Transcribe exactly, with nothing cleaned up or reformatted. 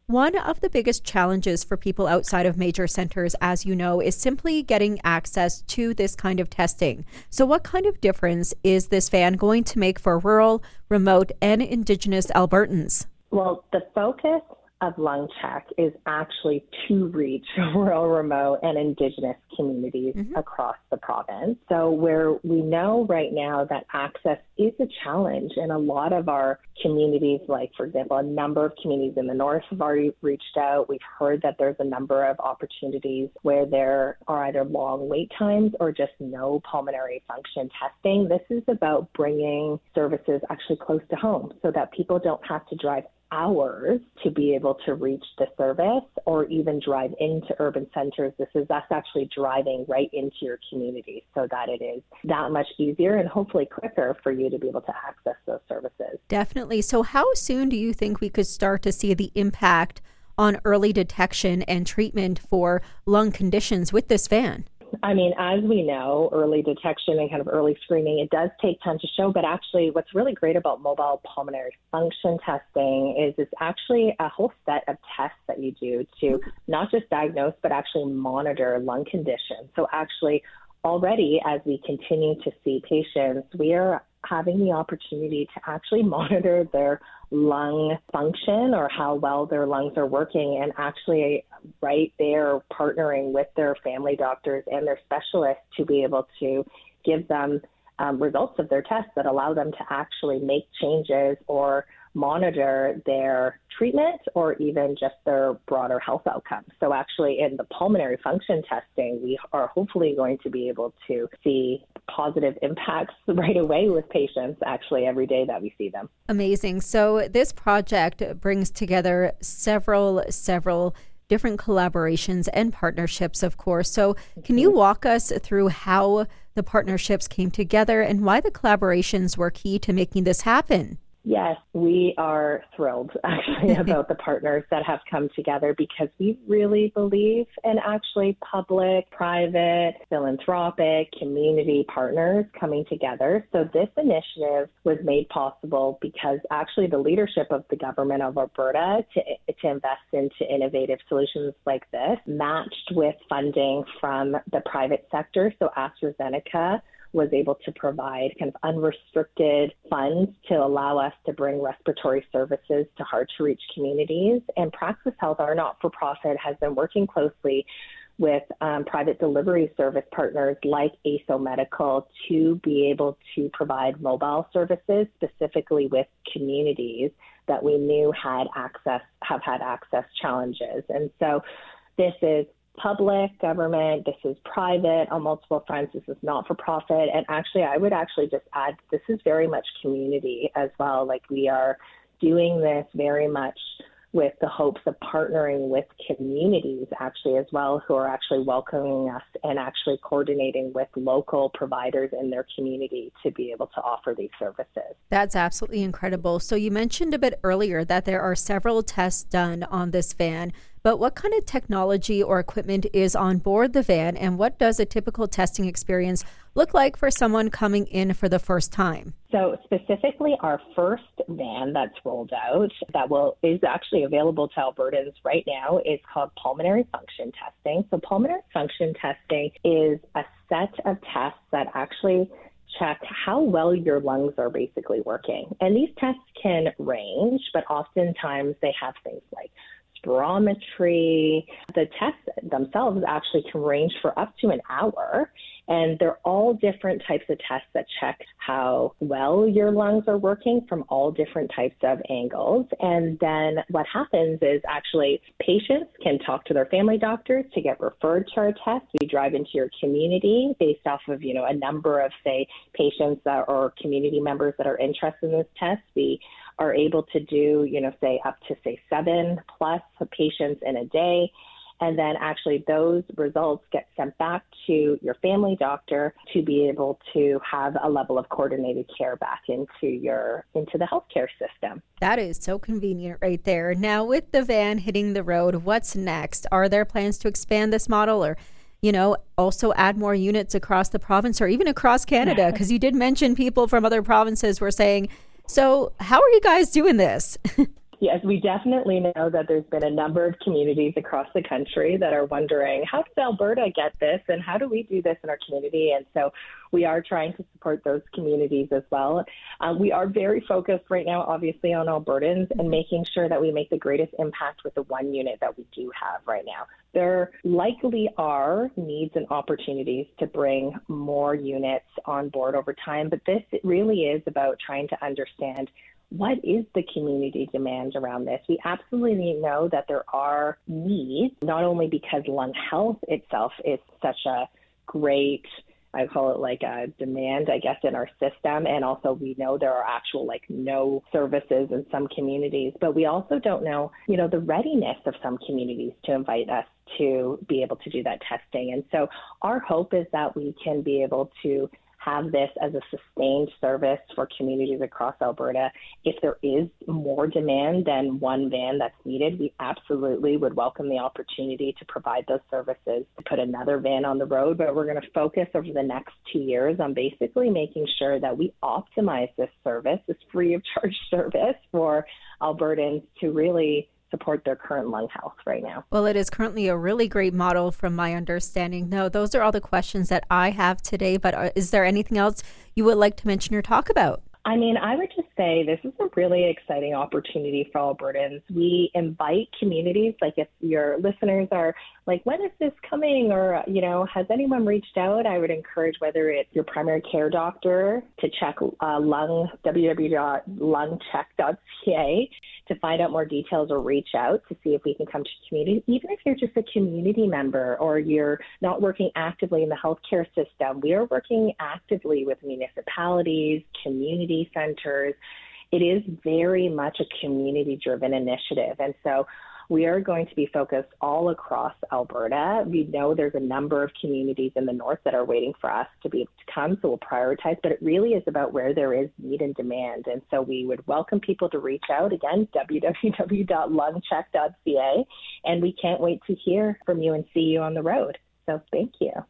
One of the biggest challenges for people outside of major centers, as you know, is simply getting access to this kind of testing. So what kind of difference is this van going to make for rural, remote, and Indigenous Albertans? Well, the focus of LungCheck is actually to reach rural, remote, and Indigenous communities mm-hmm. across the province. So where we know right now that access is a challenge in a lot of our communities, like, for example, a number of communities in the north have already reached out. We've heard that there's a number of opportunities where there are either long wait times or just no pulmonary function testing. This is about bringing services actually close to home so that people don't have to drive hours to be able to reach the service or even drive into urban centers. This is us actually driving right into your community so that it is that much easier and hopefully quicker for you to be able to access those services. Definitely. So how soon do you think we could start to see the impact on early detection and treatment for lung conditions with this van? I mean, as we know, early detection and kind of early screening, it does take time to show. But actually, what's really great about mobile pulmonary function testing is it's actually a whole set of tests that you do to not just diagnose, but actually monitor lung conditions. So actually, already as we continue to see patients, we are having the opportunity to actually monitor their lung function or how well their lungs are working, and actually right there partnering with their family doctors and their specialists to be able to give them um, results of their tests that allow them to actually make changes or monitor their treatment or even just their broader health outcomes. So actually in the pulmonary function testing, we are hopefully going to be able to see positive impacts right away with patients actually every day that we see them. Amazing. So this project brings together several, several different collaborations and partnerships, of course. So can you walk us through how the partnerships came together and why the collaborations were key to making this happen? Yes, we are thrilled actually about the partners that have come together because we really believe in actually public, private, philanthropic, community partners coming together. So this initiative was made possible because actually the leadership of the government of Alberta to, to invest into innovative solutions like this matched with funding from the private sector. So AstraZeneca was able to provide kind of unrestricted funds to allow us to bring respiratory services to hard-to-reach communities. And Praxis Health, our not-for-profit, has been working closely with um, private delivery service partners like A S O Medical to be able to provide mobile services specifically with communities that we knew had access, have had access challenges. And so this is public, government, this is private on multiple fronts, this is not-for-profit, and actually I would actually just add this is very much community as well. Like we are doing this very much with the hopes of partnering with communities actually as well who are actually welcoming us and actually coordinating with local providers in their community to be able to offer these services. That's absolutely incredible. So you mentioned a bit earlier that there are several tests done on this van, but what kind of technology or equipment is on board the van, and what does a typical testing experience look like for someone coming in for the first time? So specifically our first van that's rolled out that will is actually available to Albertans right now is called pulmonary function testing. So pulmonary function testing is a set of tests that actually check how well your lungs are basically working. And these tests can range, but oftentimes they have things like spirometry. The tests themselves actually can range for up to an hour. And they're all different types of tests that check how well your lungs are working from all different types of angles. And then what happens is actually patients can talk to their family doctors to get referred to our test. We drive into your community based off of, you know, a number of, say, patients that, or community members that are interested in this test. We are able to do, you know, say up to, say, seven plus patients in a day. And then actually those results get sent back to your family doctor to be able to have a level of coordinated care back into your into the healthcare system. That is so convenient right there. Now, with the van hitting the road, what's next? Are there plans to expand this model or, you know, also add more units across the province or even across Canada? Because you did mention people from other provinces were saying, so how are you guys doing this? Yes, we definitely know that there's been a number of communities across the country that are wondering, how does Alberta get this and how do we do this in our community? And so we are trying to support those communities as well. Um, we are very focused right now, obviously, on Albertans and making sure that we make the greatest impact with the one unit that we do have right now. There likely are needs and opportunities to bring more units on board over time, but this really is about trying to understand what is the community demand around this. We absolutely know that there are needs, not only because lung health itself is such a great, I call it like a demand, I guess, in our system. And also we know there are actual like no services in some communities, but we also don't know, you know, the readiness of some communities to invite us to be able to do that testing. And so our hope is that we can be able to have this as a sustained service for communities across Alberta. If there is more demand than one van that's needed, we absolutely would welcome the opportunity to provide those services, to put another van on the road. But we're going to focus over the next two years on basically making sure that we optimize this service, this free of charge service for Albertans to really support their current lung health right now. Well, it is currently a really great model from my understanding. No, those are all the questions that I have today, but is there anything else you would like to mention or talk about? I mean, I would just say this is a really exciting opportunity for Albertans. We invite communities, like if your listeners are like, when is this coming? Or, you know, has anyone reached out? I would encourage whether it's your primary care doctor to check uh, lung, w w w dot lung check dot c a to find out more details or reach out to see if we can come to community. Even if you're just a community member or you're not working actively in the healthcare system, we are working actively with municipalities, community centers. It is very much a community-driven initiative. And so we are going to be focused all across Alberta. We know there's a number of communities in the north that are waiting for us to be able to come, so we'll prioritize, but it really is about where there is need and demand. And so we would welcome people to reach out, again, w w w dot lung check dot c a, and we can't wait to hear from you and see you on the road. So thank you.